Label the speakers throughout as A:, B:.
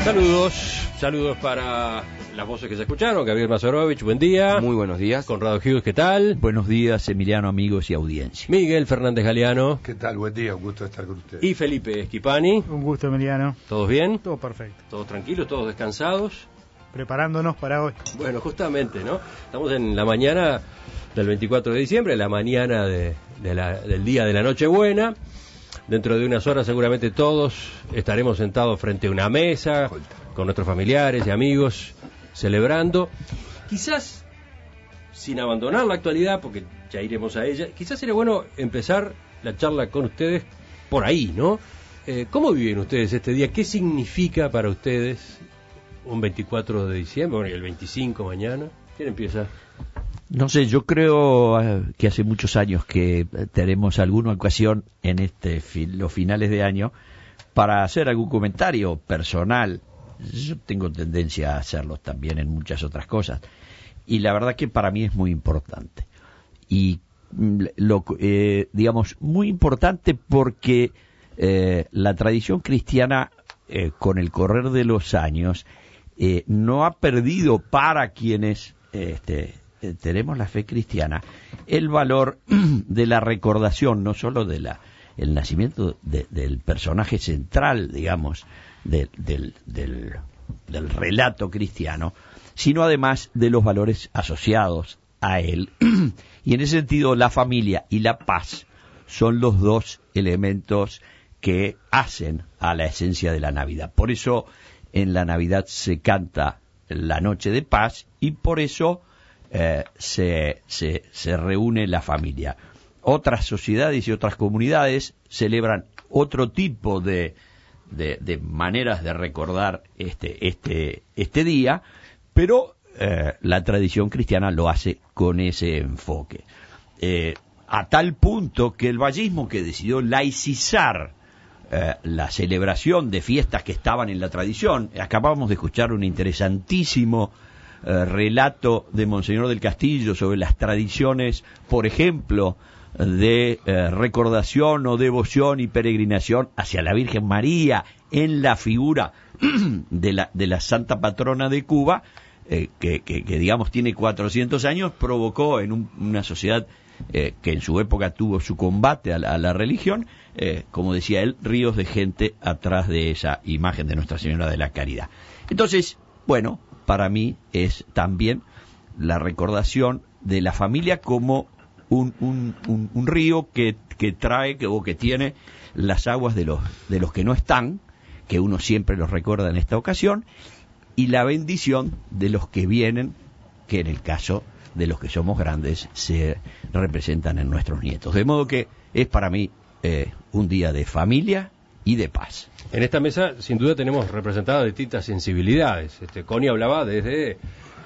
A: Saludos para las voces que se escucharon. Gabriel Mazorovich, buen día.
B: Muy buenos días.
A: Conrado Hughes, ¿qué tal?
C: Buenos días, Emiliano, amigos y audiencia.
A: Miguel Fernández Galeano.
D: ¿Qué tal? Buen día, un gusto estar con ustedes.
A: Y Felipe Esquipani.
E: Un gusto, Emiliano.
A: ¿Todos bien?
E: Todo perfecto.
A: ¿Todos tranquilos? ¿Todos descansados?
E: Preparándonos para hoy.
A: Bueno, justamente, ¿no? Estamos en la mañana del 24 de diciembre, la mañana del día de la Nochebuena. Dentro de unas horas seguramente todos estaremos sentados frente a una mesa con nuestros familiares y amigos celebrando. Quizás sin abandonar la actualidad, porque ya iremos a ella, quizás sería bueno empezar la charla con ustedes por ahí, ¿no? ¿Cómo viven ustedes este día? ¿Qué significa para ustedes un 24 de diciembre? Bueno, y el 25 mañana. ¿Quién empieza?
C: No sé, yo creo que hace muchos años que tenemos alguna ocasión en los finales de año para hacer algún comentario personal. Yo tengo tendencia a hacerlos también en muchas otras cosas. Y la verdad que para mí es muy importante. Y, digamos, muy importante porque la tradición cristiana, con el correr de los años, no ha perdido para quienes tenemos la fe cristiana el valor de la recordación, no solo de el nacimiento del personaje central, digamos, del relato cristiano, sino además de los valores asociados a él. Y en ese sentido, la familia y la paz son los dos elementos que hacen a la esencia de la Navidad. Por eso en la Navidad se canta la Noche de Paz y por eso se reúne la familia. Otras sociedades y otras comunidades celebran otro tipo de maneras de recordar este día, pero la tradición cristiana lo hace con ese enfoque. A tal punto que el vallismo, que decidió laicizar la celebración de fiestas que estaban en la tradición, acabamos de escuchar un interesantísimo relato de Monseñor del Castillo sobre las tradiciones, por ejemplo, de recordación o devoción y peregrinación hacia la Virgen María en la figura de la Santa Patrona de Cuba, que digamos tiene 400 años, provocó en una sociedad que en su época tuvo su combate a la religión, como decía él, ríos de gente atrás de esa imagen de Nuestra Señora de la Caridad. Entonces, bueno, para mí es también la recordación de la familia como un río que trae o que tiene las aguas de los que no están, que uno siempre los recuerda en esta ocasión, y la bendición de los que vienen, que en el caso de los que somos grandes se representan en nuestros nietos. De modo que es para mí un día de familia y de paz.
A: En esta mesa, sin duda, tenemos representadas distintas sensibilidades. Connie hablaba desde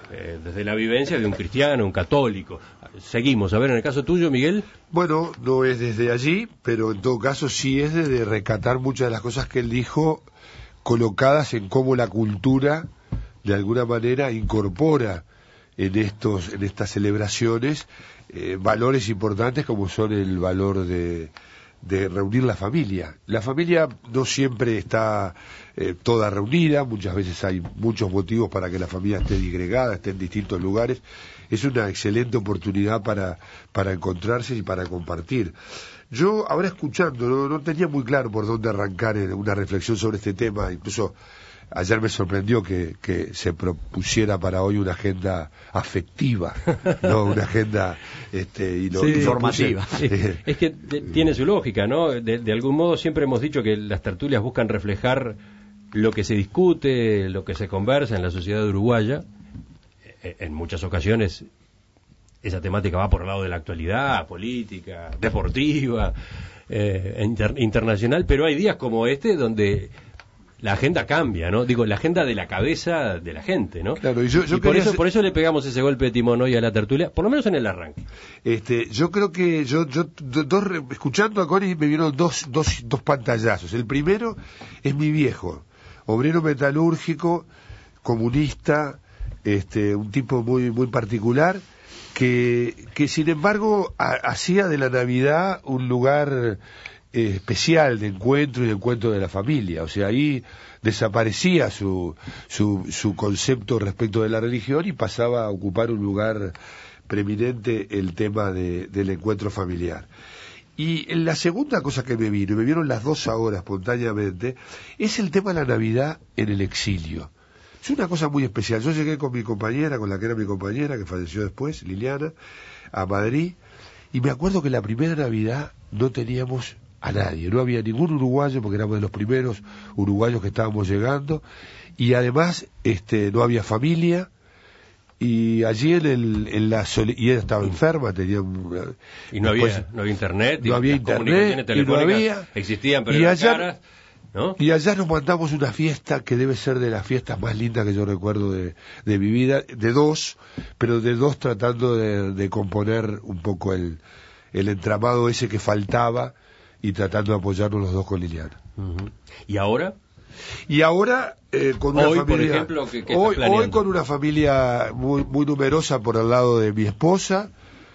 A: la vivencia de un cristiano, un católico. Seguimos. A ver, en el caso tuyo, Miguel.
D: Bueno, no es desde allí, pero en todo caso sí es desde rescatar muchas de las cosas que él dijo, colocadas en cómo la cultura, de alguna manera, incorpora en estas celebraciones valores importantes como son el valor de reunir la familia. La familia no siempre está toda reunida, muchas veces hay muchos motivos para que la familia esté disgregada, esté en distintos lugares. Es una excelente oportunidad para encontrarse y para compartir. Yo, ahora escuchando, no tenía muy claro por dónde arrancar en una reflexión sobre este tema, incluso ayer me sorprendió que se propusiera para hoy una agenda afectiva, no una agenda
C: informativa.
A: Es que tiene su lógica, ¿no? De algún modo siempre hemos dicho que las tertulias buscan reflejar lo que se discute, lo que se conversa en la sociedad uruguaya. En muchas ocasiones esa temática va por el lado de la actualidad, política, deportiva, internacional, pero hay días como este donde la agenda cambia, ¿no? Digo, la agenda de la cabeza de la gente, ¿no?
D: Claro, y
A: por eso le pegamos ese golpe de timón hoy a la tertulia, por lo menos en el arranque.
D: Yo creo que escuchando a Connie me vieron dos pantallazos. El primero es mi viejo, obrero metalúrgico, comunista, un tipo muy muy particular, que sin embargo hacía de la Navidad un lugar especial de encuentro y de encuentro de la familia. O sea, ahí desaparecía su concepto respecto de la religión y pasaba a ocupar un lugar preeminente el tema del encuentro familiar. Y la segunda cosa que me vieron las dos ahora espontáneamente, es el tema de la Navidad en el exilio. Es una cosa muy especial. Yo llegué con mi compañera, con la que era mi compañera, que falleció después, Liliana, a Madrid, y me acuerdo que la primera Navidad no teníamos a nadie, no había ningún uruguayo, porque éramos de los primeros uruguayos que estábamos llegando, y además no había familia, y allí y ella estaba enferma, tenía
A: y no había internet,
D: no había internet, y no había,
A: existían, pero
D: y
A: eran
D: allá,
A: caras, ¿no?
D: Y allá nos mandamos una fiesta que debe ser de las fiestas más lindas que yo recuerdo de mi vida, de dos tratando de componer un poco el entramado ese que faltaba y tratando de apoyarnos los dos con Liliana.
A: Uh-huh. ¿Y ahora?
D: Y ahora con una
A: hoy,
D: familia,
A: por ejemplo, ¿qué
D: hoy con una familia muy numerosa por el lado de mi esposa,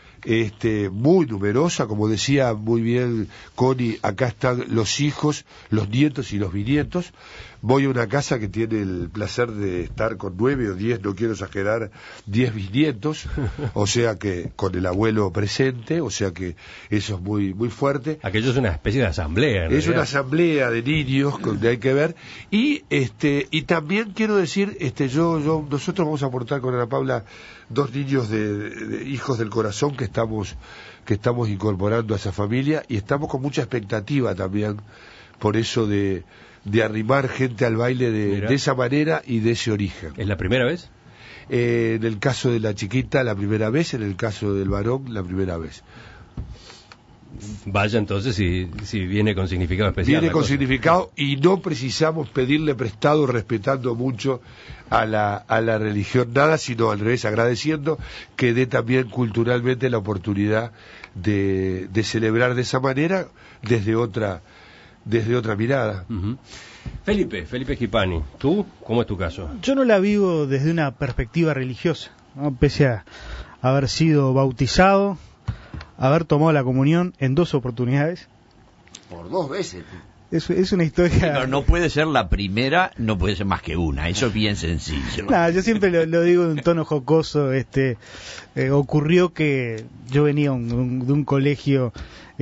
D: muy numerosa, como decía muy bien Connie, acá están los hijos, los nietos y los bisnietos. Voy a una casa que tiene el placer de estar con 9 o 10, no quiero exagerar, 10 bisnietos, o sea que con el abuelo presente, o sea que eso es muy muy fuerte.
A: Aquello es una especie de asamblea.
D: Es una asamblea de niños donde hay que ver, y también quiero decir, nosotros vamos a aportar con Ana Paula 2 niños de hijos del corazón que estamos incorporando a esa familia, y estamos con mucha expectativa también por eso de arrimar gente al baile de esa manera y de ese origen.
A: ¿Es la primera vez?
D: En el caso de la chiquita, la primera vez; en el caso del varón, la primera vez.
A: Vaya, entonces, si viene con significado especial.
D: Viene con significado, y no precisamos pedirle prestado, respetando mucho a la religión, nada, sino al revés, agradeciendo que dé también culturalmente la oportunidad de celebrar de esa manera desde otra mirada.
A: Uh-huh. Felipe Schipani, ¿tú? ¿Cómo es tu caso?
E: Yo no la vivo desde una perspectiva religiosa, ¿no? Pese a haber sido bautizado, haber tomado la comunión en 2 oportunidades.
C: Por 2 veces.
E: Es una historia...
C: Pero no puede ser la primera, no puede ser más que una, eso es bien sencillo.
E: No, yo siempre lo digo en un tono jocoso. Ocurrió que yo venía de un colegio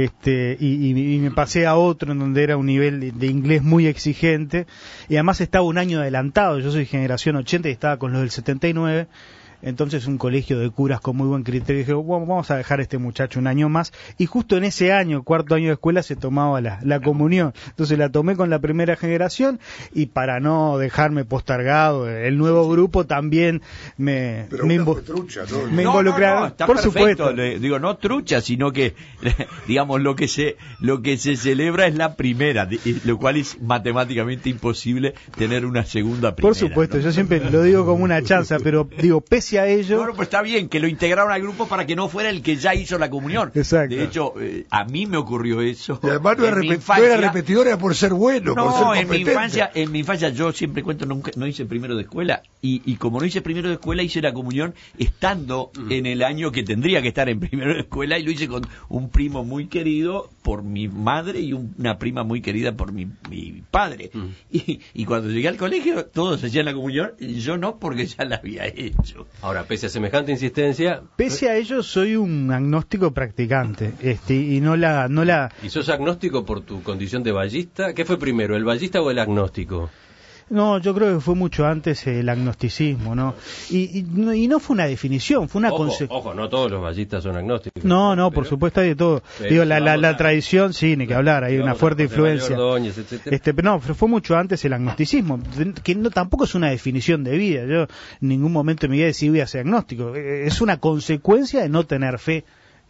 E: y me pasé a otro en donde era un nivel de inglés muy exigente, y además estaba un año adelantado. Yo soy generación 80 y estaba con los del 79. Entonces un colegio de curas con muy buen criterio dije, bueno, vamos a dejar a este muchacho un año más, y justo en ese año, 4º año de escuela, se tomaba la comunión. Entonces la tomé con la primera generación, y para no dejarme postergado, el nuevo grupo también me involucraron.
C: No, está
E: por
C: perfecto.
E: supuesto.
C: Digo, no trucha, sino que digamos lo que se celebra es la primera, lo cual es matemáticamente imposible tener una segunda primera.
E: Por supuesto,
C: ¿no?
E: Yo siempre lo digo como una chanza, pero digo, pese a ello...
C: Bueno, pues está bien que lo integraron al grupo para que no fuera el que ya hizo la comunión.
E: Exacto.
C: De hecho, a mí me ocurrió eso.
D: Y además no era repetidor, era por ser bueno, por ser competente.
C: En mi infancia yo siempre cuento, no hice primero de escuela, y como no hice primero de escuela, hice la comunión estando en el año que tendría que estar en primero de escuela, y lo hice con un primo muy querido por mi madre y una prima muy querida por mi padre. Y cuando llegué al colegio, todos hacían la comunión, y yo no, porque ya la había hecho.
A: Ahora, pese a semejante insistencia...
E: Pese a ello, soy un agnóstico practicante, y no la...
A: ¿Y sos agnóstico por tu condición de vallista? ¿Qué fue primero, el vallista o el agnóstico?
E: No, yo creo que fue mucho antes el agnosticismo, ¿no? Y no fue una definición, fue una consecuencia.
A: Ojo, no todos los vallistas son agnósticos.
E: No, por supuesto hay de todo. Digo, la tradición, sí, ni que hablar, hay una fuerte influencia.
A: Ordóñez,
E: pero no, fue mucho antes el agnosticismo, que tampoco es una definición de vida. Yo en ningún momento de mi vida decidí voy a ser agnóstico. Es una consecuencia de no tener fe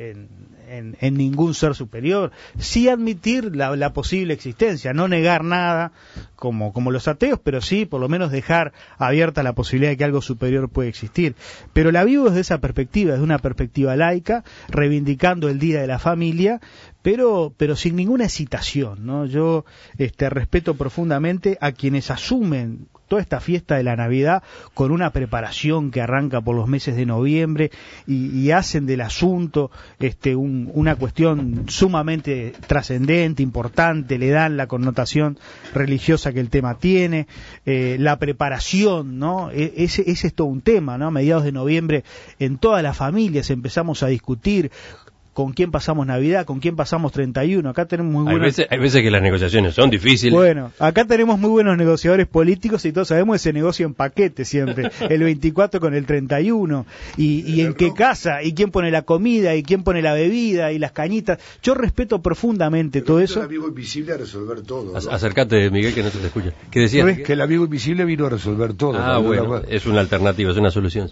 E: en ningún ser superior. Sí admitir la posible existencia, no negar nada como los ateos, pero sí por lo menos dejar abierta la posibilidad de que algo superior puede existir. Pero la vivo desde esa perspectiva, desde una perspectiva laica, reivindicando el Día de la Familia, pero sin ninguna excitación, ¿no? Yo respeto profundamente a quienes asumen toda esta fiesta de la Navidad con una preparación que arranca por los meses de noviembre, y hacen del asunto una cuestión sumamente trascendente, importante, le dan la connotación religiosa que el tema tiene, la preparación, ¿no? Ese es todo un tema, ¿no? A mediados de noviembre en todas las familias empezamos a discutir con quién pasamos Navidad, con quién pasamos 31. Acá tenemos muy buenos...
A: Hay veces que las negociaciones son difíciles.
E: Bueno, acá tenemos muy buenos negociadores políticos y todos sabemos ese negocio en paquete siempre. El 24 con el 31. Y en qué casa, y quién pone la comida, y quién pone la bebida, y las cañitas. Yo respeto profundamente todo eso.
D: El amigo invisible a resolver todo, ¿no?
A: Acércate, Miguel, que no se te escucha. ¿Qué decías?
D: Que el amigo invisible vino a resolver todo.
A: Bueno, es una alternativa, es una solución.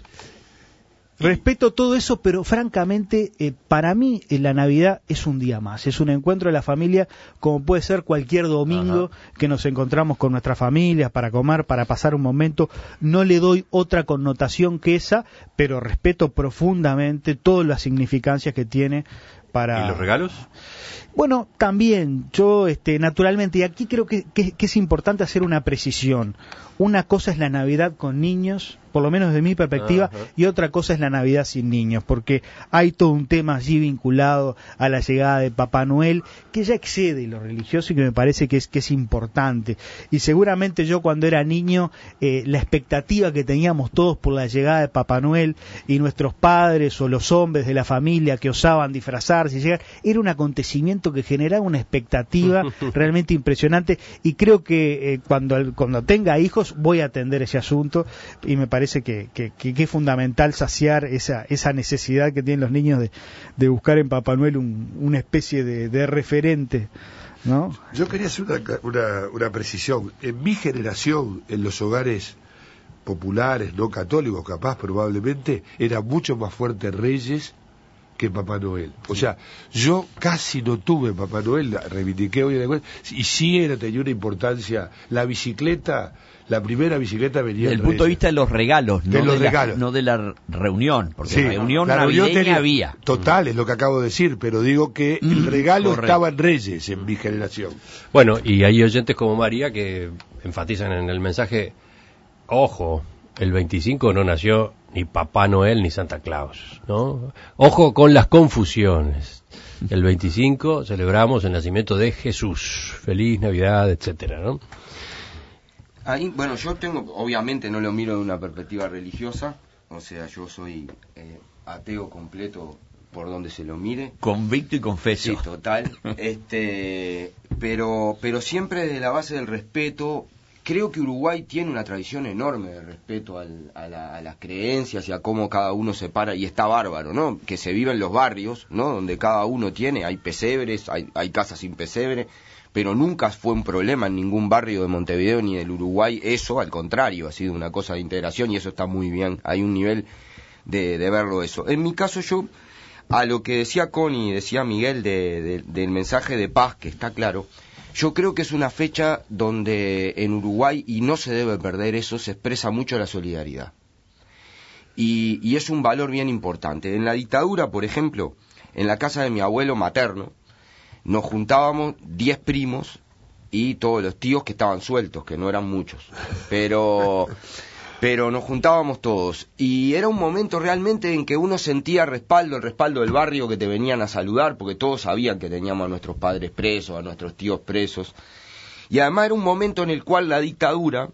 E: Respeto todo eso, pero francamente, para mí la Navidad es un día más, es un encuentro de la familia como puede ser cualquier domingo que nos encontramos con nuestras familias para comer, para pasar un momento. No le doy otra connotación que esa, pero respeto profundamente todas las significancias que tiene para...
A: ¿Y los regalos?
E: Bueno, también, yo naturalmente, y aquí creo que es importante hacer una precisión. Una cosa es la Navidad con niños, por lo menos de mi perspectiva, y otra cosa es la Navidad sin niños, porque hay todo un tema allí vinculado a la llegada de Papá Noel, que ya excede lo religioso y que me parece que es importante. Y seguramente yo cuando era niño, la expectativa que teníamos todos por la llegada de Papá Noel y nuestros padres o los hombres de la familia que osaban disfrazarse y llegar, era un acontecimiento que generaba una expectativa realmente impresionante, y creo que cuando tenga hijos voy a atender ese asunto, y me parece que es fundamental saciar esa necesidad que tienen los niños de buscar en Papá Noel una especie de referente, ¿no?
D: Yo quería hacer una precisión. En mi generación, en los hogares populares, no católicos, capaz probablemente, era mucho más fuerte Reyes que Papá Noel. O sea, yo casi no tuve Papá Noel, reivindiqué hoy en y sí tenía una importancia. La bicicleta, la primera bicicleta venía
C: desde el punto de vista de los regalos, no de la reunión, porque
D: sí,
C: reunión navideña había.
D: Total, es lo que acabo de decir, pero digo que el regalo estaba en Reyes, en mi generación.
A: Bueno, y hay oyentes como María que enfatizan en el mensaje, ojo, el 25 no nació ni Papá Noel ni Santa Claus, ¿no? Ojo con las confusiones. El 25 celebramos el nacimiento de Jesús. Feliz Navidad, etcétera, ¿no?
B: Ahí, bueno, yo obviamente no lo miro de una perspectiva religiosa, o sea, yo soy ateo completo por donde se lo mire.
C: Convicto y confeso.
B: Sí, total. Pero siempre desde la base del respeto. Creo que Uruguay tiene una tradición enorme de respeto a las creencias y a cómo cada uno se para, y está bárbaro, ¿no? Que se vive en los barrios, ¿no? Donde cada uno hay pesebres, hay casas sin pesebre, pero nunca fue un problema en ningún barrio de Montevideo ni del Uruguay eso, al contrario, ha sido una cosa de integración y eso está muy bien, hay un nivel de verlo eso. En mi caso yo, a lo que decía Connie, decía Miguel del mensaje de paz, que está claro, yo creo que es una fecha donde en Uruguay, y no se debe perder eso, se expresa mucho la solidaridad. Y es un valor bien importante. En la dictadura, por ejemplo, en la casa de mi abuelo materno, nos juntábamos 10 primos y todos los tíos que estaban sueltos, que no eran muchos. Pero nos juntábamos todos y era un momento realmente en que uno sentía el respaldo del barrio, que te venían a saludar porque todos sabían que teníamos a nuestros padres presos, a nuestros tíos presos, y además era un momento en el cual la dictadura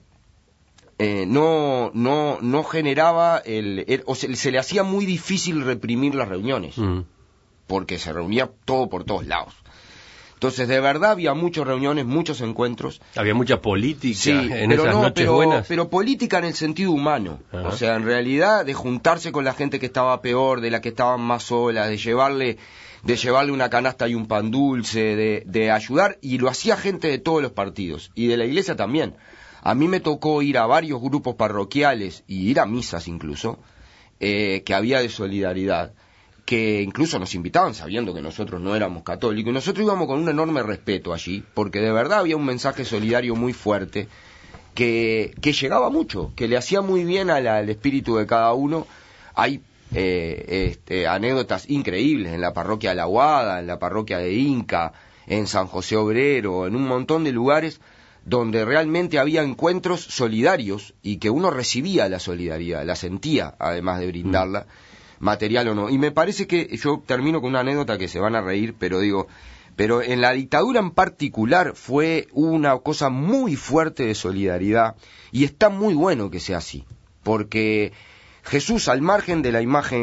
B: no generaba se le hacía muy difícil reprimir las reuniones, porque se reunía todo por todos lados. Entonces, de verdad, había muchas reuniones, muchos encuentros.
A: Había mucha política, sí,
B: en esas noches buenas. Pero política en el sentido humano. Ajá. O sea, en realidad, de juntarse con la gente que estaba peor, de la que estaban más sola, de llevarle una canasta y un pan dulce, de ayudar, y lo hacía gente de todos los partidos, y de la iglesia también. A mí me tocó ir a varios grupos parroquiales, y ir a misas incluso, que había de solidaridad, que incluso nos invitaban sabiendo que nosotros no éramos católicos, y nosotros íbamos con un enorme respeto allí, porque de verdad había un mensaje solidario muy fuerte, que llegaba mucho, que le hacía muy bien al espíritu de cada uno. Hay anécdotas increíbles en la parroquia de La Aguada, en la parroquia de Inca, en San José Obrero, en un montón de lugares donde realmente había encuentros solidarios y que uno recibía la solidaridad, la sentía, además de brindarla. material o no. Y me parece que yo termino con una anécdota que se van a reír, pero en la dictadura en particular fue una cosa muy fuerte de solidaridad, y está muy bueno que sea así, porque Jesús, al margen de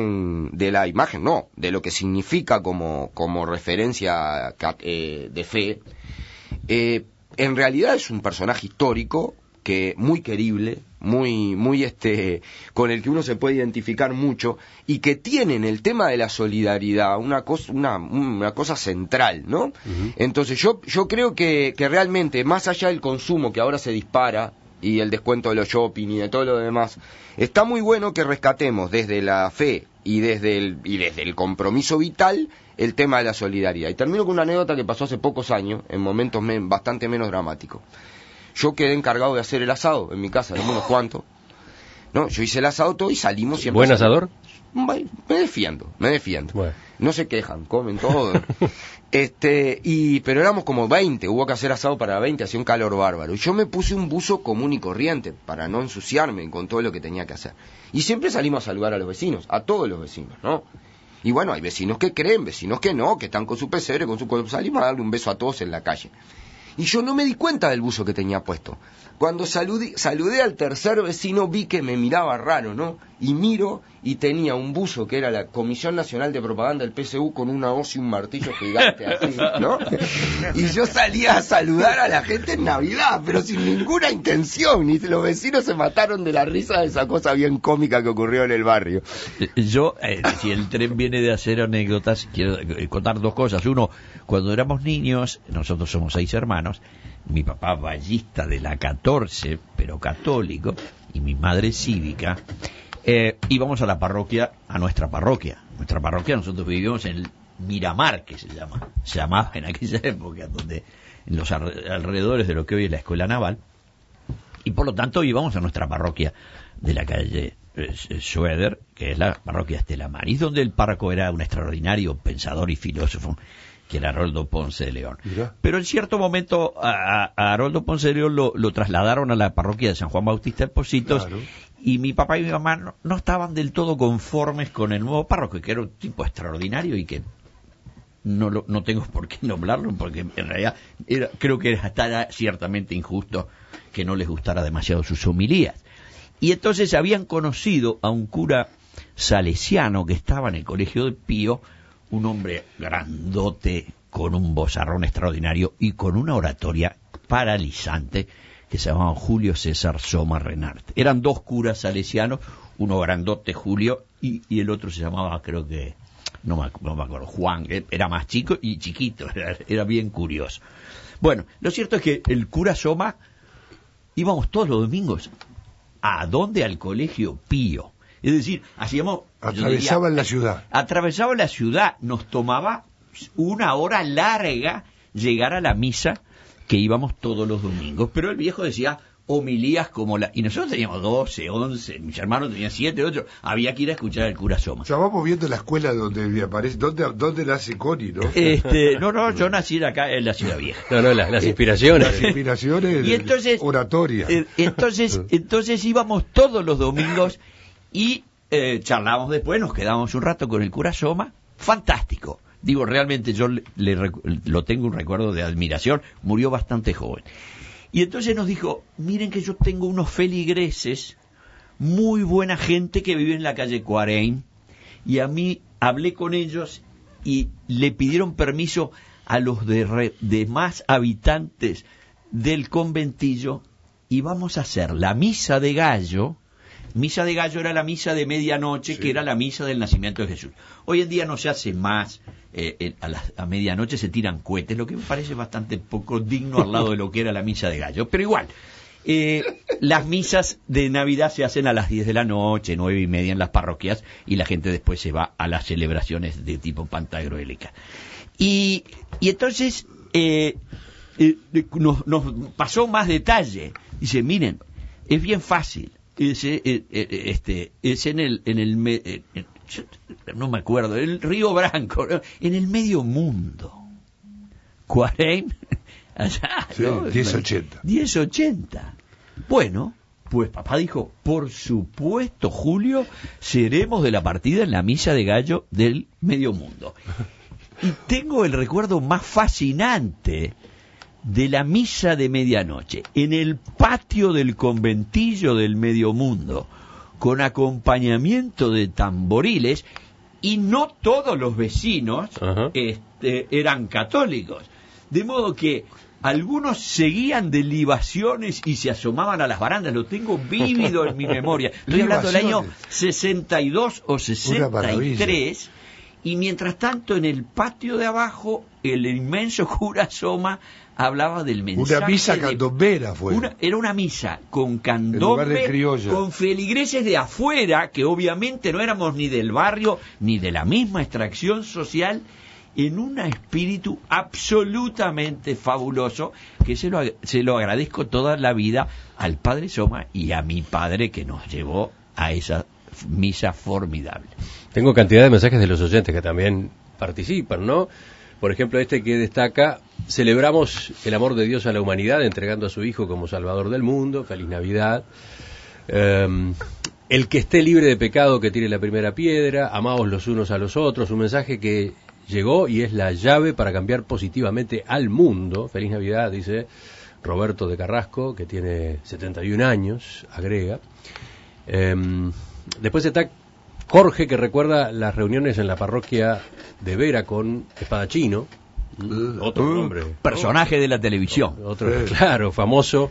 B: de lo que significa como referencia de fe, en realidad es un personaje histórico que muy querible, muy con el que uno se puede identificar mucho, y que tiene en el tema de la solidaridad una cosa central, ¿no? Uh-huh. Entonces yo creo que realmente, más allá del consumo que ahora se dispara, y el descuento de los shopping y de todo lo demás, está muy bueno que rescatemos desde la fe y desde el compromiso vital el tema de la solidaridad. Y termino con una anécdota que pasó hace pocos años, en momentos bastante menos dramáticos. Yo quedé encargado de hacer el asado en mi casa, éramos unos cuantos, ¿no? Yo hice el asado todo y salimos siempre.
A: ¿Buen asador?
B: Me defiendo.
A: Bueno.
B: No se quejan, comen todo. Pero éramos como 20, hubo que hacer asado para 20, hacía un calor bárbaro. Y yo me puse un buzo común y corriente para no ensuciarme con todo lo que tenía que hacer. Y siempre salimos a saludar a los vecinos, a todos los vecinos, ¿no? Y bueno, hay vecinos que creen, vecinos que no, que están con su pesebre, salimos a darle un beso a todos en la calle. Y yo no me di cuenta del buzo que tenía puesto. Cuando saludé al tercer vecino, vi que me miraba raro, ¿no? Y miro, y tenía un buzo que era la Comisión Nacional de Propaganda del PSU con una hoz y un martillo gigante así, ¿no? Y yo salía a saludar a la gente en Navidad, pero sin ninguna intención, y los vecinos se mataron de la risa de esa cosa bien cómica que ocurrió en el barrio.
C: Yo, si el tren viene de hacer anécdotas, quiero contar dos cosas. Uno, cuando éramos niños, nosotros somos 6 hermanos, mi papá ballista de la 14, pero católico, y mi madre cívica, íbamos a la parroquia, a nuestra parroquia. Nuestra parroquia, nosotros vivíamos en el Miramar, que se llamaba en aquella época, donde en los alrededores de lo que hoy es la Escuela Naval, y por lo tanto íbamos a nuestra parroquia de la calle Schroeder, que es la parroquia Estela Maris, donde el párroco era un extraordinario pensador y filósofo, que era Haroldo Ponce de León. Mira. Pero en cierto momento a Haroldo Ponce de León lo trasladaron a la parroquia de San Juan Bautista de Pocitos, claro. Y mi papá y mi mamá no estaban del todo conformes con el nuevo párroco, que era un tipo extraordinario y que no tengo por qué nombrarlo, porque en realidad creo que era ciertamente injusto que no les gustara demasiado sus homilías. Y entonces habían conocido a un cura salesiano que estaba en el colegio de Pío, un hombre grandote, con un vozarrón extraordinario y con una oratoria paralizante, que se llamaba Julio César Soma Renart. Eran 2 curas salesianos, uno grandote, Julio, y el otro se llamaba, creo que, no me acuerdo, Juan, era más chico y chiquito, era bien curioso. Bueno, lo cierto es que el cura Soma, íbamos todos los domingos, ¿a dónde? Al colegio Pío. Es decir,
D: atravesaban la ciudad.
C: Atravesaban la ciudad, nos tomaba 1 hora larga llegar a la misa, que íbamos todos los domingos, pero el viejo decía homilías como y nosotros teníamos 12, 11, mis hermanos tenían 7, 8, había que ir a escuchar al cura Soma.
D: Ya vamos viendo la escuela donde aparece, ¿dónde nace Connie, no?
C: No, yo nací acá en la Ciudad Vieja.
A: Las inspiraciones.
D: Las inspiraciones
C: y entonces,
D: oratorias.
C: Entonces íbamos todos los domingos y charlábamos después, nos quedábamos un rato con el cura Soma, fantástico. Digo, realmente yo lo tengo un recuerdo de admiración, murió bastante joven. Y entonces nos dijo, miren que yo tengo unos feligreses, muy buena gente que vive en la calle Cuarein, y a mí hablé con ellos y le pidieron permiso a los demás habitantes del conventillo, y vamos a hacer la misa de gallo. Misa de gallo era la misa de medianoche, sí, que era la misa del nacimiento de Jesús. Hoy en día no se hace más, a medianoche se tiran cohetes, lo que me parece bastante poco digno al lado de lo que era la misa de gallo. Pero igual, las misas de Navidad se hacen a las 10 de la noche, 9:30 en las parroquias, y la gente después se va a las celebraciones de tipo pantagruélica. Y entonces nos pasó más detalle. Dice, miren, es bien fácil. Es en el no me acuerdo, el Río Branco, ¿no? En el medio mundo. Cuarein, allá,
D: sí,
C: ¿no?
D: 1080.
C: 1080. Bueno, Pues papá dijo, por supuesto, Julio, seremos de la partida en la misa de gallo del medio mundo. Y tengo el recuerdo más fascinante de la misa de medianoche, en el patio del conventillo del medio mundo, con acompañamiento de tamboriles, y no todos los vecinos eran católicos. De modo que algunos seguían de libaciones y se asomaban a las barandas. Lo tengo vívido en mi memoria. Estoy hablando del año 62 o 63. Y mientras tanto, en el patio de abajo, el inmenso cura Soma hablaba del mensaje.
D: Una misa candombera fue.
C: Era una misa con candombe, con feligreses de afuera, que obviamente no éramos ni del barrio, ni de la misma extracción social, en un espíritu absolutamente fabuloso, que se lo agradezco toda la vida al padre Soma y a mi padre, que nos llevó a esa misa formidable.
A: Tengo cantidad de mensajes de los oyentes que también participan, ¿no? Por ejemplo, este que destaca: celebramos el amor de Dios a la humanidad entregando a su Hijo como Salvador del mundo. Feliz Navidad. El que esté libre de pecado que tire la primera piedra. Amaos los unos a los otros. Un mensaje que llegó y es la llave para cambiar positivamente al mundo. Feliz Navidad, dice Roberto de Carrasco, que tiene 71 años, agrega. Después está Jorge, que recuerda las reuniones en la parroquia de Vera con Espadachino, otro nombre,
C: personaje de la televisión,
A: claro, famoso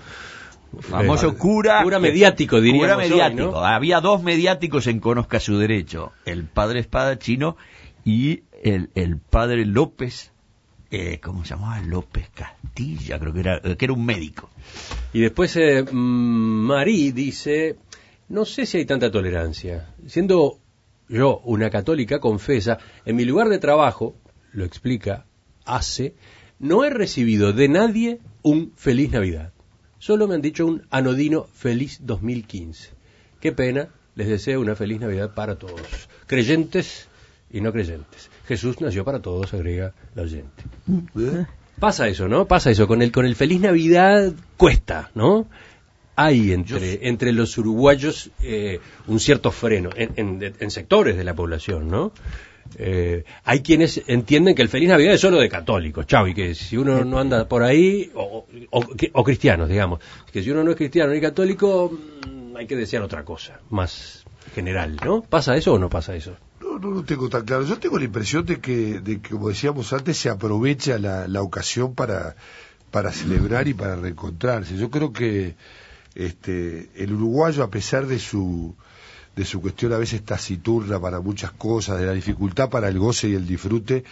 A: cura
C: mediático, diríamos.
A: Cura mediático.
C: Hoy, ¿no? Había dos mediáticos en Conozca su Derecho: el padre Espadachino y el padre López, ¿cómo se llamaba? López Castilla, creo que era un médico.
A: Y después Marí dice: no sé si hay tanta tolerancia. Siendo yo una católica confesa, en mi lugar de trabajo, lo explica no he recibido de nadie un Feliz Navidad. Solo me han dicho un anodino Feliz 2015. Qué pena, les deseo una Feliz Navidad para todos, creyentes y no creyentes. Jesús nació para todos, agrega la oyente. Pasa eso, ¿no? Pasa eso, con el Feliz Navidad cuesta, ¿no? Hay entre los uruguayos un cierto freno en sectores de la población, ¿no? Hay quienes entienden que el Feliz Navidad es solo de católicos, chau, y que si uno no anda por ahí, o cristianos, digamos, que si uno no es cristiano ni católico, hay que desear otra cosa, más general, ¿no? ¿Pasa eso o no pasa eso?
D: No lo tengo tan claro. Yo tengo la impresión de que como decíamos antes, se aprovecha la ocasión para celebrar y para reencontrarse. Yo creo que el uruguayo, a pesar de su cuestión a veces taciturna para muchas cosas, de la dificultad para el goce y el disfrute,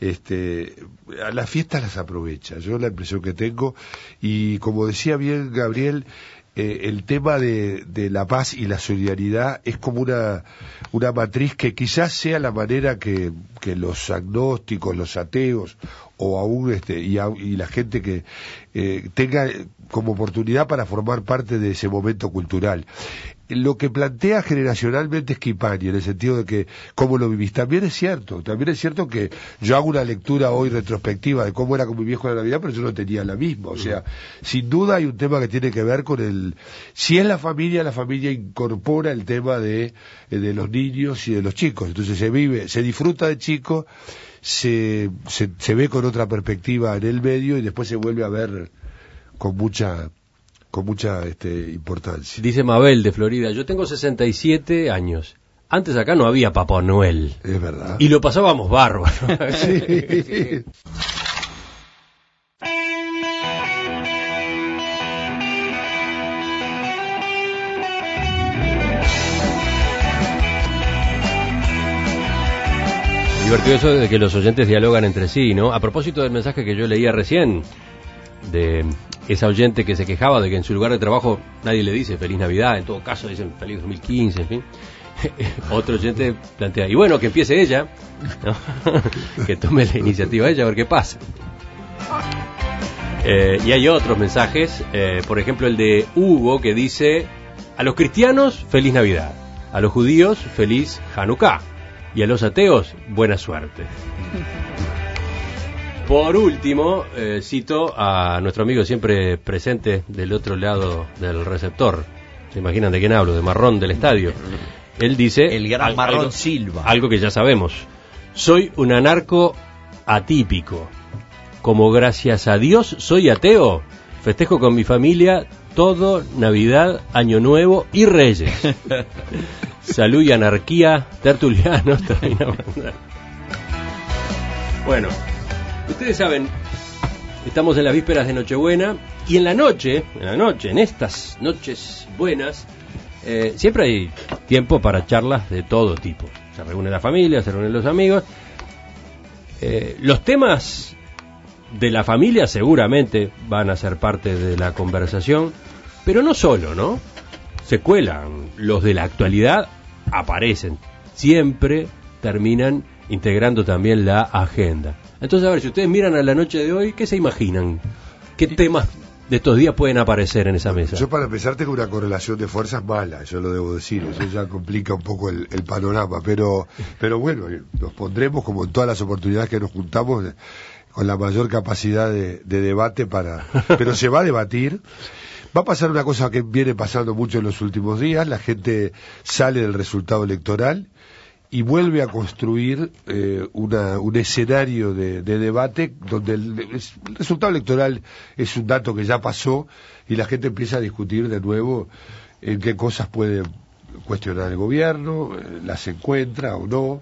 D: a las fiestas las aprovecha. Yo la impresión que tengo, y como decía bien Gabriel, el tema de la paz y la solidaridad es como una matriz que quizás sea la manera que los agnósticos, los ateos, o aún y la gente que tenga como oportunidad para formar parte de ese momento cultural. Lo que plantea generacionalmente Schipani, en el sentido de que cómo lo vivís, también es cierto que yo hago una lectura hoy retrospectiva de cómo era con mi viejo en la Navidad, pero yo no tenía la misma. O sea, sin duda hay un tema que tiene que ver con si es la familia incorpora el tema de los niños y de los chicos. Entonces se disfruta de chico, se ve con otra perspectiva en el medio y después se vuelve a ver con mucha importancia.
A: Dice Mabel de Florida: yo tengo 67 años. Antes acá no había Papá Noel.
D: Es verdad.
A: Y lo pasábamos bárbaro.
D: Sí.
A: Divertido eso de que los oyentes dialogan entre sí, ¿no? A propósito del mensaje que yo leía recién, de esa oyente que se quejaba de que en su lugar de trabajo nadie le dice Feliz Navidad, en todo caso dicen Feliz 2015, en fin. Otro oyente plantea, y bueno, que empiece ella, ¿no? Que tome la iniciativa ella, a ver qué pasa. Y hay otros mensajes, por ejemplo el de Hugo, que dice: a los cristianos, Feliz Navidad; a los judíos, Feliz Hanukkah; y a los ateos, buena suerte. Por último, cito a nuestro amigo siempre presente del otro lado del receptor, ¿Se imaginan de quién hablo? De Marrón del Estadio. Él dice...
C: El gran Marrón Silva.
A: Algo que ya sabemos. Soy un anarco atípico. Como gracias a Dios soy ateo, festejo con mi familia todo Navidad, Año Nuevo y Reyes. Salud y anarquía, tertulianos. Bueno, ustedes saben, estamos en las vísperas de Nochebuena y en la noche, en estas noches buenas, siempre hay tiempo para charlas de todo tipo. Se reúne la familia, se reúnen los amigos. Los temas de la familia seguramente van a ser parte de la conversación, pero no solo, ¿no? Se cuelan, los de la actualidad aparecen, siempre terminan integrando también la agenda. Entonces, a ver, si ustedes miran a la noche de hoy, ¿qué se imaginan? ¿Qué temas de estos días pueden aparecer en esa mesa?
D: Yo, para empezar, tengo una correlación de fuerzas mala, yo lo debo decir, eso ya complica un poco el panorama, pero bueno, nos pondremos, como en todas las oportunidades que nos juntamos, con la mayor capacidad de debate pero se va a debatir. Va a pasar una cosa que viene pasando mucho en los últimos días: la gente sale del resultado electoral y vuelve a construir un escenario de debate donde el resultado electoral es un dato que ya pasó y la gente empieza a discutir de nuevo en qué cosas puede cuestionar el gobierno, las encuentra o no,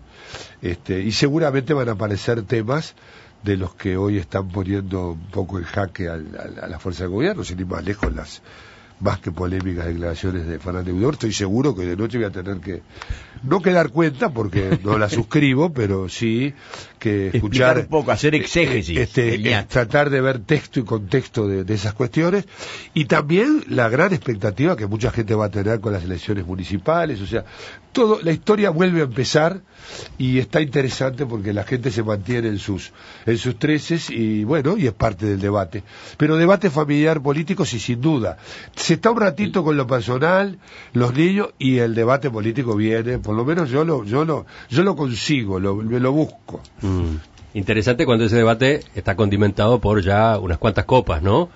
D: y seguramente van a aparecer temas de los que hoy están poniendo un poco en jaque a la fuerza del gobierno, sin ir más lejos las más que polémicas declaraciones de Fernández Huidobro. Estoy seguro que de noche voy a tener que no que dar cuenta, porque no la suscribo, pero sí que escuchar
C: un poco, hacer exégesis,
D: tratar de ver texto y contexto de esas cuestiones, y también la gran expectativa que mucha gente va a tener con las elecciones municipales. O sea, la historia vuelve a empezar y está interesante porque la gente se mantiene en sus treces y bueno, y es parte del debate, pero debate familiar político sí, sin duda. Se está un ratito con lo personal, los niños, y el debate político viene, por lo menos yo lo consigo, me lo busco.
A: Interesante cuando ese debate está condimentado por ya unas cuantas copas, ¿no?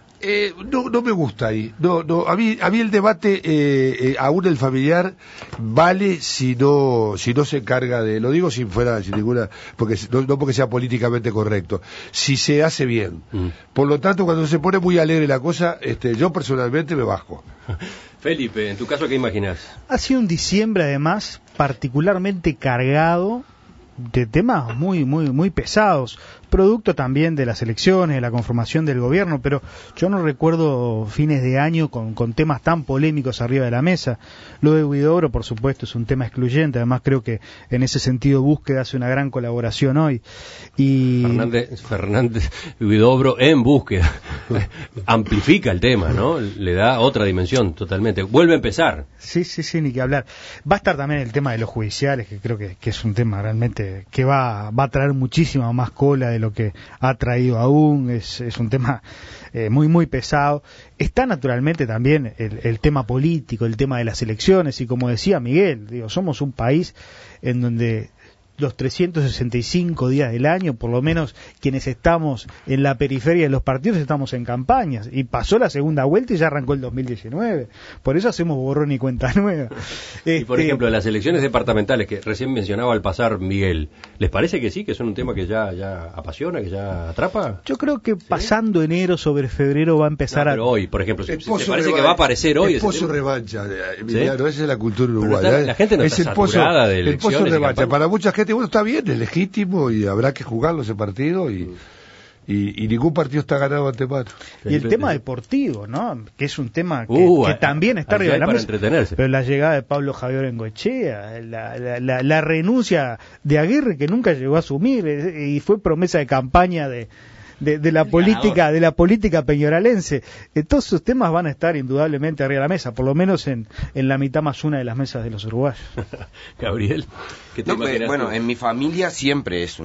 D: No me gusta ahí. A mí el debate, aún el familiar, vale si no se encarga de, lo digo sin ninguna, no porque sea políticamente correcto, si se hace bien. Por lo tanto, cuando se pone muy alegre la cosa, yo personalmente me bajo.
A: Felipe, en tu caso, ¿qué imaginas?
E: Ha sido un diciembre, además, particularmente cargado de temas muy pesados, producto también de las elecciones, de la conformación del gobierno, pero yo no recuerdo fines de año con temas tan polémicos arriba de la mesa. Lo de Huidobro, por supuesto, es un tema excluyente, además creo que en ese sentido Búsqueda hace una gran colaboración hoy. Y
A: Fernández Huidobro en Búsqueda amplifica el tema, ¿no? Le da otra dimensión totalmente. Vuelve a empezar.
E: Sí, ni que hablar. Va a estar también el tema de los judiciales, que creo que es un tema realmente que va a traer muchísima más cola de lo que ha traído aún. Es un tema muy pesado. Está naturalmente también el tema político, el tema de las elecciones, y como decía Miguel, somos un país en donde los 365 días del año, por lo menos quienes estamos en la periferia de los partidos, estamos en campañas, y pasó la segunda vuelta y ya arrancó el 2019, por eso hacemos borrón y cuenta nueva.
A: Y por ejemplo, las elecciones departamentales que recién mencionaba al pasar Miguel, ¿les parece que sí, que son un tema que ya apasiona, que ya atrapa?
E: Yo creo que pasando enero sobre febrero va a empezar
A: pero hoy, por ejemplo, ¿te parece que va a aparecer hoy?
D: El pozo revancha, Emiliano, esa es la cultura uruguaya.
A: La gente no
D: es
A: está saturada de elecciones.
D: El pozo revancha, para mucha gente, bueno, está bien, es legítimo y habrá que jugarlo ese partido y ningún partido está ganado antemano.
E: Y el tema deportivo, ¿no? Que es un tema que también está arriba de la mesa. Pero la llegada de Pablo Javier Bengoechea, la renuncia de Aguirre, que nunca llegó a asumir y fue promesa de campaña de la política peñoralense. Todos esos temas van a estar indudablemente arriba de la mesa, por lo menos en la mitad más una de las mesas de los uruguayos.
A: Gabriel, ¿qué te imaginas?
B: Bueno, en mi familia siempre es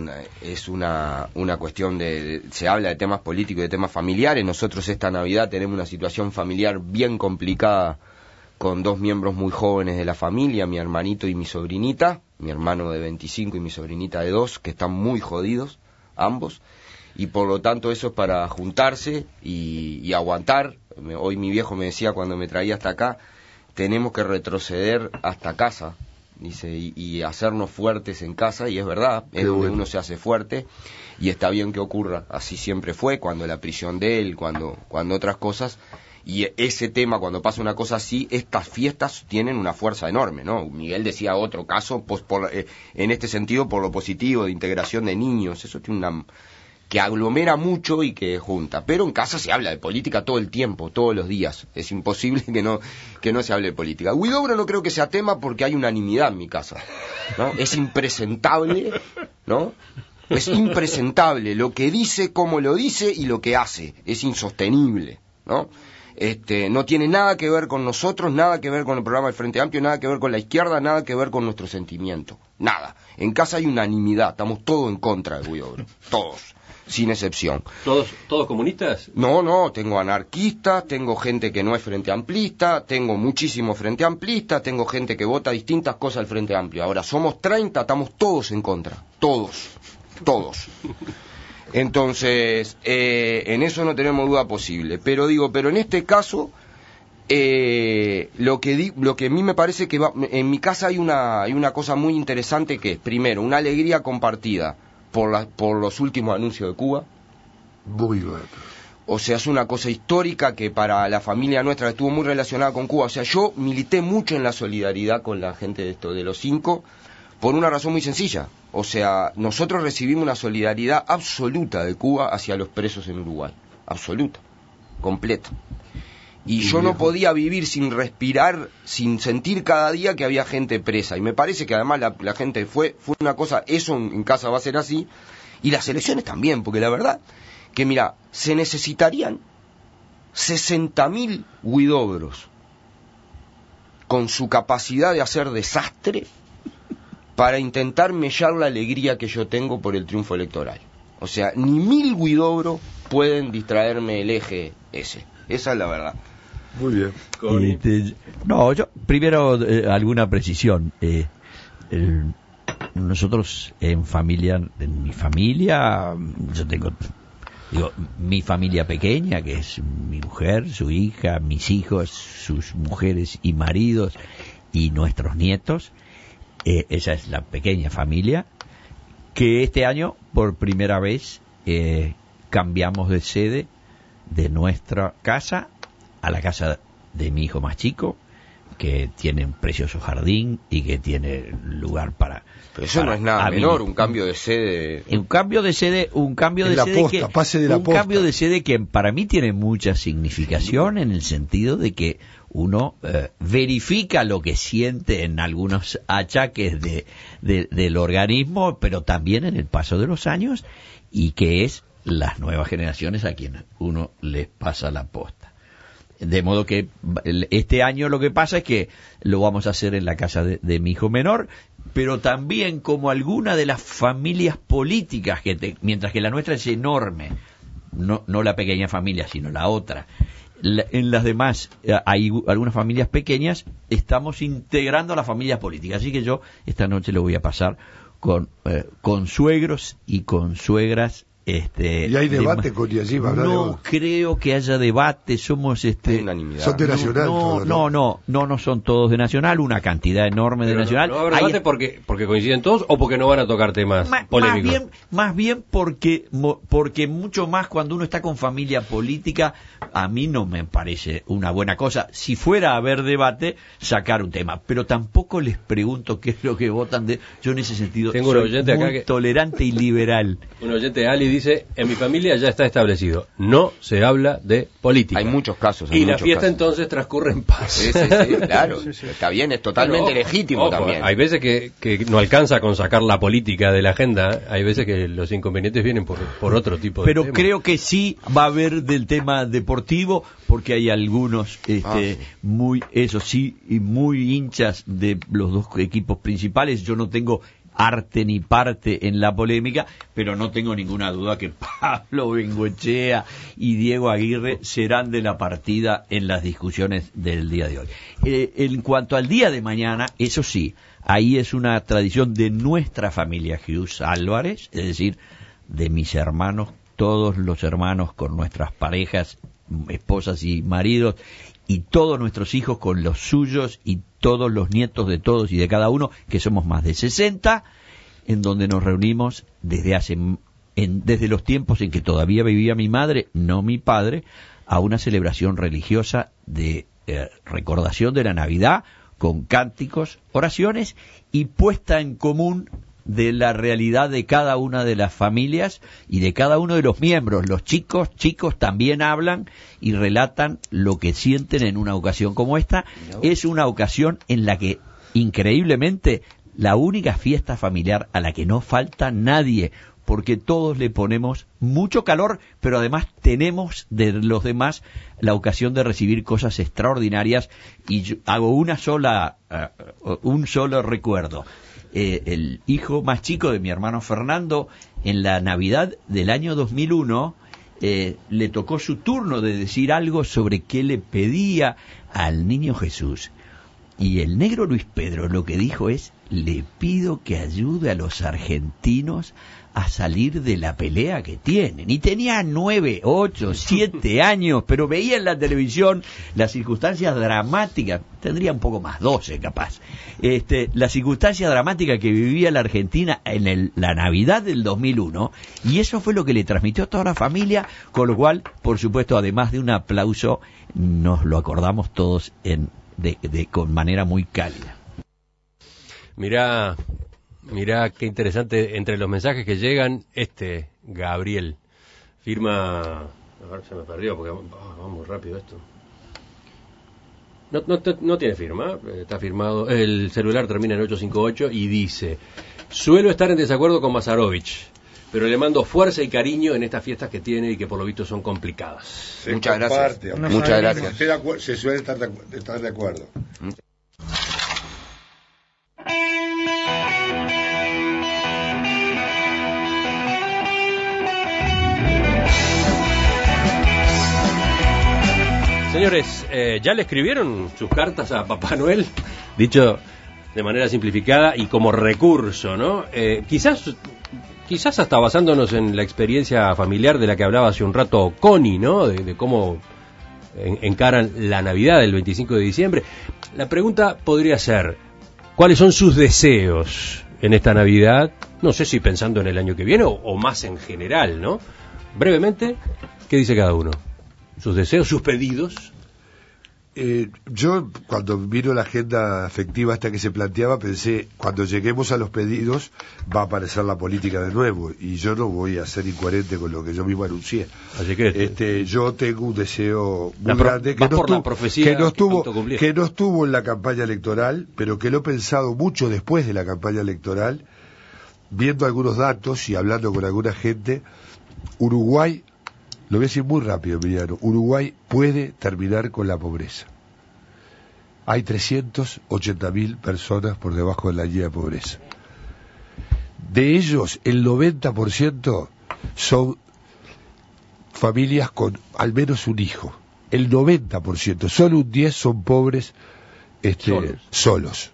B: una cuestión se habla de temas políticos y de temas familiares. Nosotros esta Navidad tenemos una situación familiar bien complicada con dos miembros muy jóvenes de la familia, mi hermanito y mi sobrinita, mi hermano de 25 y mi sobrinita de 2, que están muy jodidos ambos. Y por lo tanto eso es para juntarse y aguantar. Hoy mi viejo me decía cuando me traía hasta acá, tenemos que retroceder hasta casa, dice, y hacernos fuertes en casa, y es verdad, es donde uno se hace fuerte, y está bien que ocurra, así siempre fue, cuando la prisión de él, cuando otras cosas, y ese tema, cuando pasa una cosa así, estas fiestas tienen una fuerza enorme, ¿no? Miguel decía otro caso, pues, en este sentido, por lo positivo, de integración de niños, eso tiene una... que aglomera mucho y que junta. Pero en casa se habla de política todo el tiempo, todos los días. Es imposible que no se hable de política. Huidobro no creo que sea tema porque hay unanimidad en mi casa, ¿no? Es impresentable, ¿no? Es impresentable lo que dice, cómo lo dice y lo que hace. Es insostenible, ¿no? No tiene nada que ver con nosotros, nada que ver con el programa del Frente Amplio, nada que ver con la izquierda, nada que ver con nuestro sentimiento. Nada. En casa hay unanimidad, estamos todos en contra de Huidobro. Todos. Sin excepción.
A: ¿Todos comunistas?
B: No, tengo anarquistas, tengo gente que no es Frente Amplista, tengo muchísimos Frente Amplistas, tengo gente que vota distintas cosas al Frente Amplio. Ahora, somos 30, estamos todos en contra. Todos. Entonces, en eso no tenemos duda posible. Pero en este caso, lo que a mí me parece que en mi casa hay una cosa muy interesante que es, primero, una alegría compartida por los últimos anuncios de Cuba.
D: Muy bueno.
B: O sea, es una cosa histórica que para la familia nuestra que estuvo muy relacionada con Cuba, o sea, yo milité mucho en la solidaridad con la gente de los 5, por una razón muy sencilla. O sea, nosotros recibimos una solidaridad absoluta de Cuba hacia los presos en Uruguay. Absoluta. Completa. Y yo no podía vivir sin respirar, sin sentir cada día que había gente presa. Y me parece que además la gente fue una cosa, eso en casa va a ser así, y las elecciones también, porque la verdad que, mira, se necesitarían 60.000 huidobros con su capacidad de hacer desastre para intentar mellar la alegría que yo tengo por el triunfo electoral. O sea, ni 1.000 huidobros pueden distraerme el eje ese. Esa es la verdad.
D: Muy bien.
C: Yo primero alguna precisión. Nosotros en mi familia, yo tengo, mi familia pequeña, que es mi mujer, su hija, mis hijos, sus mujeres y maridos y nuestros nietos. Esa es la pequeña familia que este año por primera vez cambiamos de sede de nuestra casa a la casa de mi hijo más chico, que tiene un precioso jardín y que tiene lugar para...
B: Pero eso no es nada menor, un cambio de sede...
C: Un cambio de sede que para mí tiene mucha significación en el sentido de que uno verifica lo que siente en algunos achaques del organismo, pero también en el paso de los años, y que es las nuevas generaciones a quienes uno les pasa la posta. De modo que este año lo que pasa es que lo vamos a hacer en la casa de mi hijo menor, pero también como alguna de las familias políticas, mientras que la nuestra es enorme, no la pequeña familia, sino la otra, en las demás hay algunas familias pequeñas, estamos integrando a las familias políticas. Así que yo esta noche lo voy a pasar con suegros y con suegras.
D: ¿Y hay debate con allí?
C: No creo que haya debate, somos
B: unanimidad.
D: ¿Son de Nacional?
C: No son todos de Nacional, una cantidad enorme de Nacional.
A: ¿No habrá debate porque coinciden todos o porque no van a tocar temas polémicos?
C: Más bien porque mucho más cuando uno está con familia política, a mí no me parece una buena cosa. Si fuera a haber debate, sacar un tema, pero tampoco les pregunto qué es lo que votan yo en ese sentido
A: tengo
C: soy
A: un oyente
C: muy
A: acá
C: tolerante y liberal.
A: Un oyente, Ali, dice, en mi familia ya está establecido, no se habla de política.
B: Hay muchos casos.
A: Y la fiesta entonces transcurre en paz.
B: Sí, claro. Sí. Está bien, es totalmente legítimo también.
A: Hay veces que no alcanza con sacar la política de la agenda, hay veces que los inconvenientes vienen por otro tipo de
C: Pero
A: temas.
C: creo que sí va a haber del tema deportivo, porque hay algunos muy hinchas de los dos equipos principales. Yo no tengo arte ni parte en la polémica, pero no tengo ninguna duda que Pablo Bengoechea y Diego Aguirre serán de la partida en las discusiones del día de hoy. En cuanto al día de mañana, eso sí, ahí es una tradición de nuestra familia Hughes Álvarez, es decir, de mis hermanos, todos los hermanos con nuestras parejas, esposas y maridos, y todos nuestros hijos con los suyos y todos los nietos de todos y de cada uno, que somos más de 60, en donde nos reunimos desde los tiempos en que todavía vivía mi madre, no mi padre, a una celebración religiosa de recordación de la Navidad, con cánticos, oraciones y puesta en común de la realidad de cada una de las familias y de cada uno de los miembros. Los chicos también hablan y relatan lo que sienten en una ocasión como esta. Es una ocasión en la que, increíblemente, la única fiesta familiar a la que no falta nadie, porque todos le ponemos mucho calor, pero además tenemos de los demás la ocasión de recibir cosas extraordinarias, y yo hago un solo recuerdo. El hijo más chico de mi hermano Fernando, en la Navidad del año 2001, le tocó su turno de decir algo sobre qué le pedía al niño Jesús. Y el negro Luis Pedro lo que dijo es: le pido que ayude a los argentinos a salir de la pelea que tienen. Y tenía 9, 8, 7 años, pero veía en la televisión las circunstancias dramáticas, tendría un poco más, 12 capaz, la circunstancia dramática que vivía la Argentina en la Navidad del 2001, y eso fue lo que le transmitió a toda la familia, con lo cual, por supuesto, además de un aplauso, nos lo acordamos todos con manera muy cálida.
A: Mirá qué interesante, entre los mensajes que llegan, Gabriel firma, a ver, se me perdió porque vamos rápido esto. No tiene firma, está firmado, el celular termina en 858 y dice: suelo estar en desacuerdo con Mazarovich, pero le mando fuerza y cariño en estas fiestas que tiene y que por lo visto son complicadas.
B: Muchas gracias. Muchas gracias.
D: Se suele estar de acuerdo.
A: Señores, ¿ya le escribieron sus cartas a Papá Noel? Dicho de manera simplificada y como recurso, ¿no? Quizás hasta basándonos en la experiencia familiar de la que hablaba hace un rato Connie, ¿no? De cómo encaran la Navidad del 25 de diciembre. La pregunta podría ser: ¿cuáles son sus deseos en esta Navidad? No sé si pensando en el año que viene o más en general, ¿no? Brevemente, ¿qué dice cada uno? Sus deseos, sus pedidos.
D: Yo, cuando miro la agenda afectiva hasta que se planteaba, pensé, cuando lleguemos a los pedidos va a aparecer la política de nuevo, y yo no voy a ser incoherente con lo que yo mismo anuncié.
A: Así que
D: yo tengo un deseo muy grande que no estuvo en la campaña electoral, pero que lo he pensado mucho después de la campaña electoral, viendo algunos datos y hablando con alguna gente. Uruguay, lo voy a decir muy rápido, Emiliano, Uruguay puede terminar con la pobreza. Hay 380.000 personas por debajo de la línea de pobreza. De ellos, el 90% son familias con al menos un hijo. El 90%, solo un 10% son pobres solos.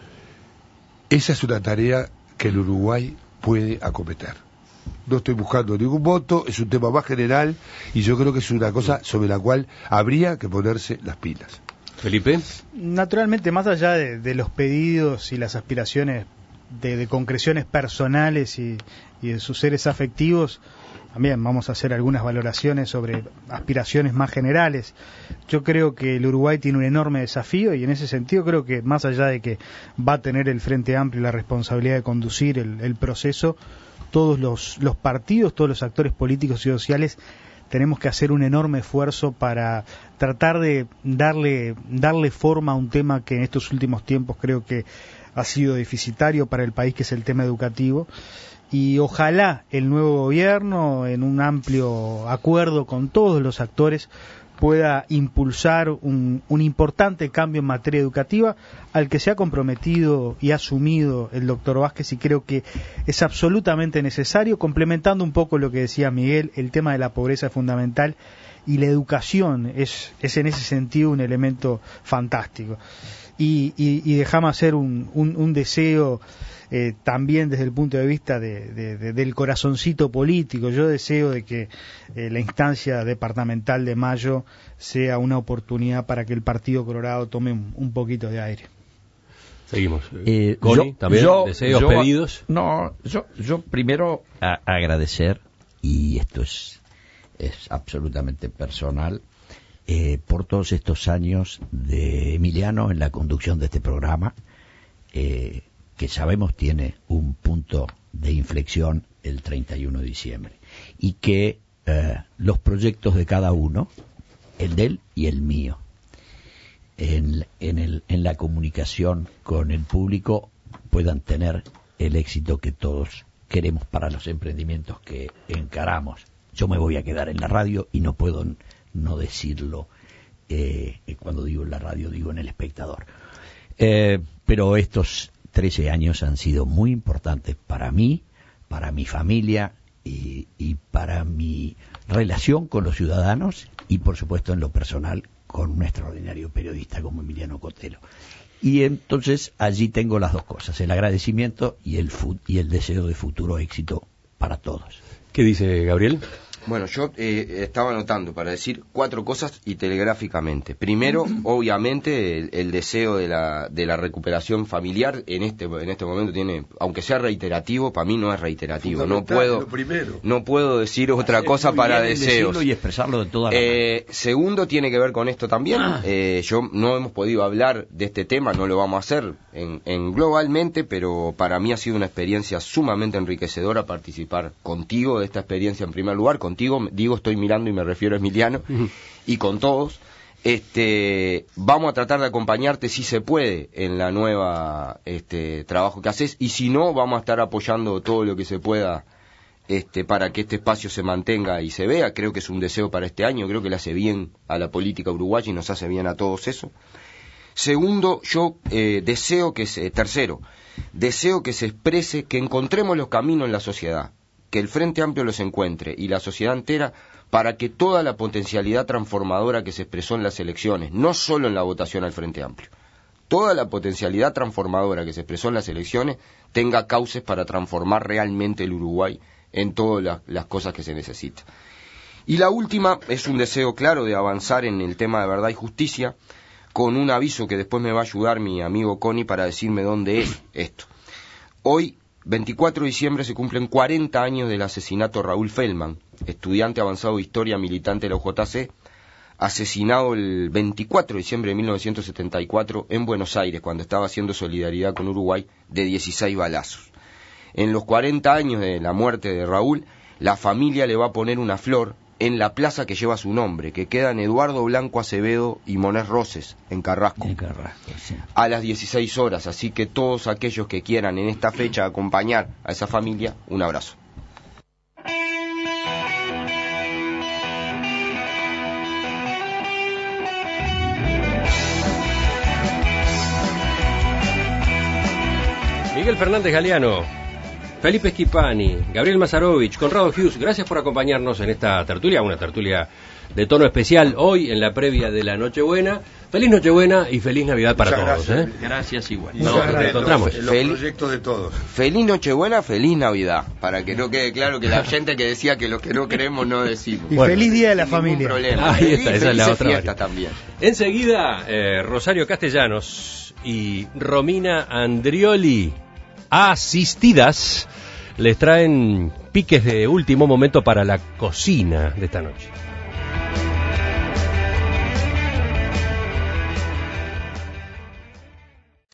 D: Esa es una tarea que el Uruguay puede acometer. No estoy buscando ningún voto, es un tema más general y yo creo que es una cosa sobre la cual habría que ponerse las pilas.
A: Felipe.
E: Naturalmente, más allá de los pedidos y las aspiraciones de concreciones personales y de sus seres afectivos, también vamos a hacer algunas valoraciones sobre aspiraciones más generales. Yo creo que el Uruguay tiene un enorme desafío, y en ese sentido creo que, más allá de que va a tener el Frente Amplio la responsabilidad de conducir el proceso, todos los partidos, todos los actores políticos y sociales tenemos que hacer un enorme esfuerzo para tratar de darle forma a un tema que en estos últimos tiempos creo que ha sido deficitario para el país, que es el tema educativo. Y ojalá el nuevo gobierno, en un amplio acuerdo con todos los actores, pueda impulsar un importante cambio en materia educativa al que se ha comprometido y asumido el doctor Vázquez, y creo que es absolutamente necesario, complementando un poco lo que decía Miguel. El tema de la pobreza es fundamental y la educación es en ese sentido un elemento fantástico. y déjame hacer un deseo también desde el punto de vista del corazoncito político. Yo deseo de que la instancia departamental de mayo sea una oportunidad para que el Partido Colorado tome un poquito de aire.
A: Seguimos. Connie, también, deseos, pedidos.
C: No, yo primero agradecer, y esto es absolutamente personal, por todos estos años de Emiliano en la conducción de este programa, que sabemos tiene un punto de inflexión el 31 de diciembre, y que los proyectos de cada uno, el de él y el mío, en la comunicación con el público, puedan tener el éxito que todos queremos para los emprendimientos que encaramos. Yo me voy a quedar en la radio y no puedo no decirlo, cuando digo en la radio digo en El Espectador, pero estos 13 años han sido muy importantes para mí, para mi familia y para mi relación con los ciudadanos, y por supuesto en lo personal con un extraordinario periodista como Emiliano Cotelo. Y entonces allí tengo las dos cosas, el agradecimiento y el deseo de futuro éxito para todos.
A: ¿Qué dice Gabriel?
B: Bueno, yo estaba anotando para decir 4 cosas y telegráficamente. Primero, obviamente, el deseo de la recuperación familiar en este momento tiene, aunque sea reiterativo, para mí no es reiterativo. No puedo decir otra cosa para deseos.
C: Y expresarlo de toda la manera.
B: Segundo, tiene que ver con esto también. Yo no hemos podido hablar de este tema, no lo vamos a hacer en globalmente, pero para mí ha sido una experiencia sumamente enriquecedora participar contigo de esta experiencia en primer lugar. Contigo, digo, estoy mirando y me refiero a Emiliano, y con todos. Vamos a tratar de acompañarte si se puede en la nueva trabajo que haces, y si no, vamos a estar apoyando todo lo que se pueda para que este espacio se mantenga y se vea. Creo que es un deseo para este año, creo que le hace bien a la política uruguaya y nos hace bien a todos eso. Segundo, yo deseo que se exprese, que encontremos los caminos en la sociedad, que el Frente Amplio los encuentre y la sociedad entera, para que toda la potencialidad transformadora que se expresó en las elecciones, no solo en la votación al Frente Amplio, toda la potencialidad transformadora que se expresó en las elecciones tenga cauces para transformar realmente el Uruguay en todas las cosas que se necesitan. Y la última es un deseo claro de avanzar en el tema de verdad y justicia, con un aviso que después me va a ayudar mi amigo Connie para decirme dónde es esto. Hoy, 24 de diciembre, se cumplen 40 años del asesinato de Raúl Feldman, estudiante avanzado de Historia, militante de la UJC, asesinado el 24 de diciembre de 1974 en Buenos Aires, cuando estaba haciendo solidaridad con Uruguay, de 16 balazos. En los 40 años de la muerte de Raúl, la familia le va a poner una flor en la plaza que lleva su nombre, que queda en Eduardo Blanco Acevedo y Monés Roses, en Carrasco,
C: Sí.
B: a las 16 horas. Así que todos aquellos que quieran en esta fecha acompañar a esa familia, un abrazo.
A: Miguel Fernández Galeano, Felipe Schipani, Gabriel Mazarovich, Conrado Hughes, gracias por acompañarnos en esta tertulia, una tertulia de tono especial hoy en la previa de la Nochebuena. Feliz Nochebuena y feliz Navidad para todos.
C: Gracias igual.
A: Nos encontramos.
D: Los proyectos de todos.
B: Feliz Nochebuena, feliz Navidad, para que no quede claro que la gente que decía que los que no queremos no decimos.
E: Y feliz Día de la Familia.
B: Problema.
A: Ahí está, esa es la otra
B: fiesta
A: variante.
B: también.
A: Enseguida, Rosario Castellanos y Romina Andrioli, asistidas, les traen piques de último momento para la cocina de esta noche.